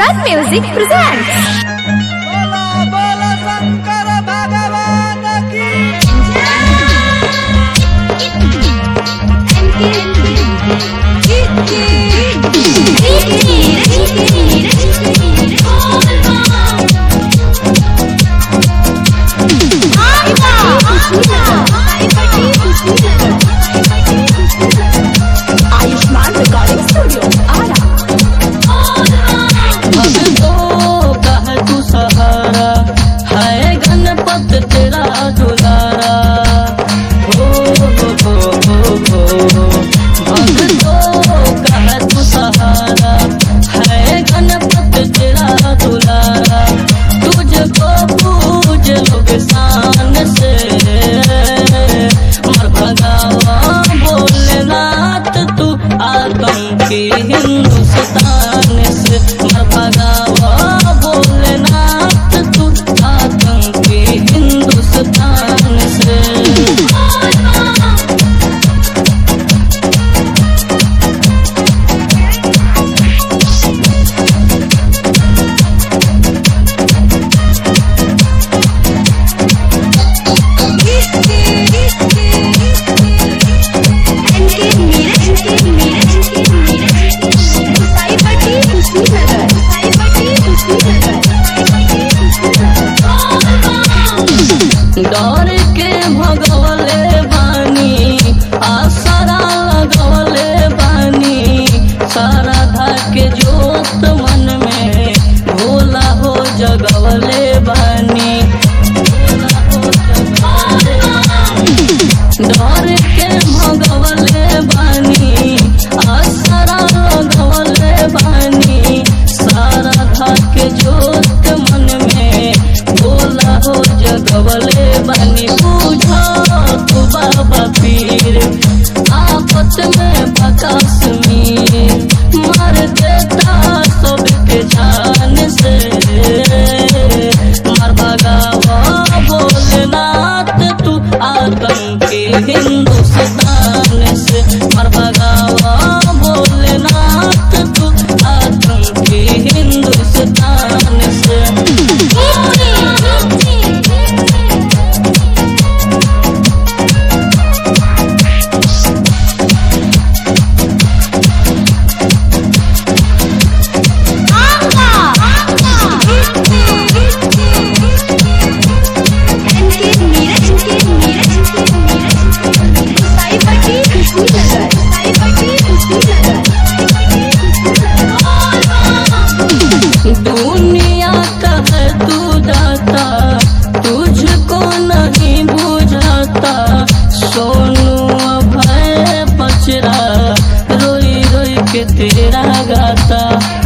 Sun Music presents. बोला बोला शंकर भगवान की आयुष्मान रिकॉर्डिंग स्टूडियो आरा। कह तू सहारा है गणपत तेरा दुलारा हो भक्तों कह तू सहारा है गणपत तेरा दुलारा तुझको पूज लोग शान से मर भगावा भोलेनाथ तू आतंकी हिंदुस्तान से मर भगावा भोलेनाथ तू आतंकी हिंदुस्तान से। डर के भगवले बानी आसरा लगवले बानी शारदा के जोत मन में भोला हो जगवले बानी डर के भगवले बानी आसरा लगवले बानी शारदा के जोत मन में भोला हो जगवले बानी पूछो तू बाबा पीर आफत में बकास में मार देता सबके जान से मर भगावा भोलेनाथ तू आतंकी हिंदुस्तान से मर भगावा भोलेनाथ तू आतंकी हिंदुस्तान से। दुनिया कहे तू दाता तुझको नहीं बुझाता सोनू अभय पचरा रोई रोई के तेरा गाता।